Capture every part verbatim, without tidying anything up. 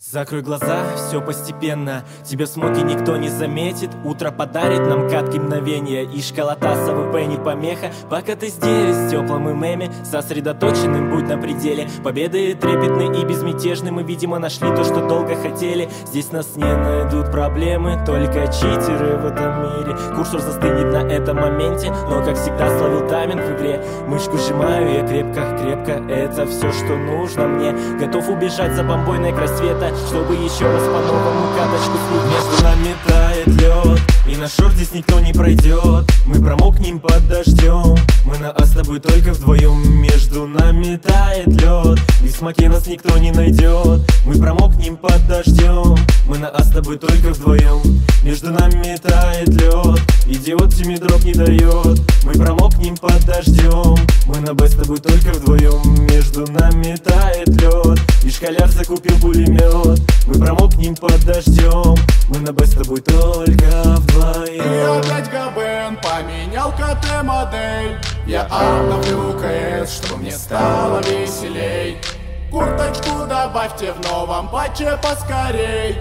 Закрой глаза, все постепенно. Тебя в смоге никто не заметит. Утро подарит нам катки мгновения. И школота с АВП не помеха. Пока ты здесь, теплым и меме, сосредоточенным будь на пределе. Победы трепетны и безмятежны. Мы, видимо, нашли то, что долго хотели. Здесь нас не найдут проблемы, только читеры в этом мире. Курсор застынет на этом моменте, но, как всегда, словил тайминг в игре. Мышку сжимаю я крепко-крепко. Это все, что нужно мне. Готов убежать за бомбой край света, чтобы еще раз по-новому каточку слить. Между нами тает лед, и на шор здесь никто не пройдет. Мы промокнем под дождем, мы на А с тобой только вдвоем. Между нами тает лед, и в смоке нас никто не найдет. Мы промокнем под дождем, мы на А с тобой только вдвоем. Между нами тает лед, идиот тебе дроп не дает. Мы промокнем под дождем, мы на Б с тобой только вдвоем. Между нами тает лед, и школяр закупил пулемет. Мы промокнем под дождем, мы на Б с тобой только вдвоем. И опять ГБН поменял КТ модель. Я обновлю КС, чтобы мне стало веселей. Курточку добавьте в новом патче поскорей.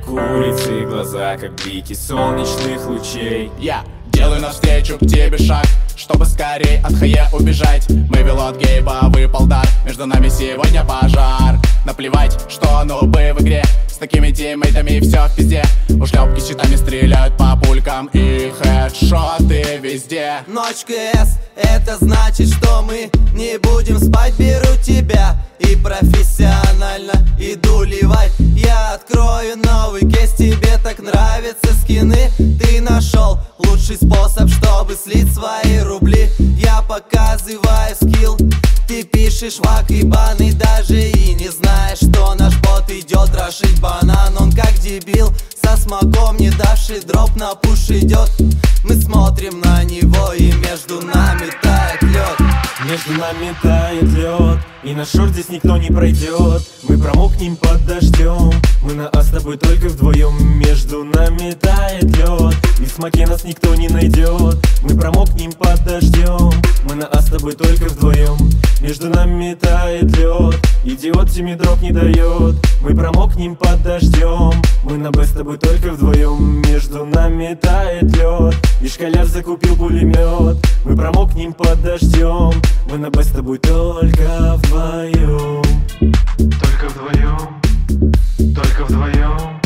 Курицы глаза, как блики солнечных лучей. Я делаю навстречу к тебе шаг, чтобы скорей от хае убежать. Мы пилот Гейба, выпал дар, между нами сегодня пожар. Наплевать, что нубы в игре, с такими тиммейтами все в пизде. Ушлепки с щитами стреляют по пулькам, и хедшоты везде. Ночь КС, это значит, что мы не будем спать. Беру тебя и профессионально иду ливать. Я открою новый кейс, тебе так нравятся скины. Ты нашел лучший способ, чтобы слить свои рубли. Я показываю скилл, ты пишешь вак и баны, даже и не знаешь, что наш бот идет рошить банан. Он как дебил, со смоком не давший дроп на пуш идет. Мы смотрим на него, и между нами тает лед. Между нами тает лед, и на шор здесь никто не пройдет. Мы промокнем под дождем, мы на А с тобой только вдвоем. Между нами тает лед, и в смоке нас никто не найдет. Мы промокнем под дождем, мы на А с тобой только вдвоем. Между нами тает лед, идиот тебе дроп не дает. Мы промокнем под дождем, мы на Б с тобой только вдвоем. Между нами тает лед, и школяр закупил пулемет. Мы промокнем под дождем, мы на Б с тобой только вдвоем. Только вдвоем, только вдвоем,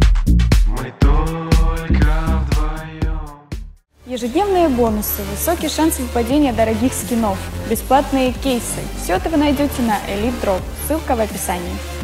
мы только вдвоем. Ежедневные бонусы, высокий шанс выпадения дорогих скинов, бесплатные кейсы. Все это вы найдете на Elite Drop. Ссылка в описании.